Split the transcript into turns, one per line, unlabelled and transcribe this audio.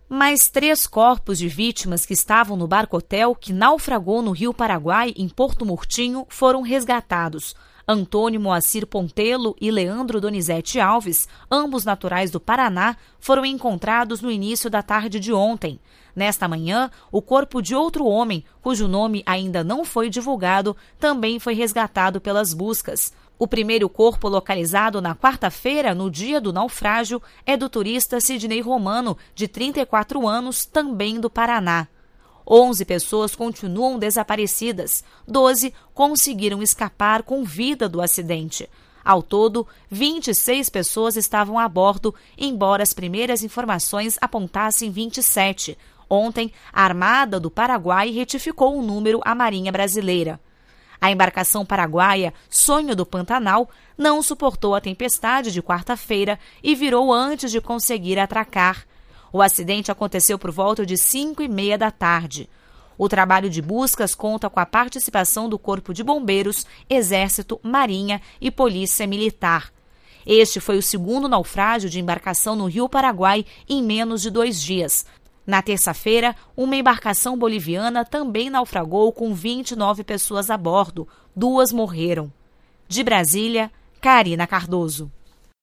Mais 3 corpos de vítimas que estavam no barco-hotel que naufragou no Rio Paraguai, em Porto Murtinho, foram resgatados. Antônio Moacir Pontelo e Leandro Donizete Alves, ambos naturais do Paraná, foram encontrados no início da tarde de ontem. Nesta manhã, o corpo de outro homem, cujo nome ainda não foi divulgado, também foi resgatado pelas buscas. O primeiro corpo localizado na quarta-feira, no dia do naufrágio, é do turista Sidney Romano, de 34 anos, também do Paraná. 11 pessoas continuam desaparecidas, 12 conseguiram escapar com vida do acidente. Ao todo, 26 pessoas estavam a bordo, embora as primeiras informações apontassem 27. Ontem, a Armada do Paraguai retificou o número à Marinha Brasileira. A embarcação paraguaia Sonho do Pantanal não suportou a tempestade de quarta-feira e virou antes de conseguir atracar. O acidente aconteceu por volta de 5h30 da tarde. O trabalho de buscas conta com a participação do Corpo de Bombeiros, Exército, Marinha e Polícia Militar. Este foi o segundo naufrágio de embarcação no Rio Paraguai em menos de 2 dias. Na terça-feira, uma embarcação boliviana também naufragou com 29 pessoas a bordo. 2 morreram. De Brasília, Karina Cardoso.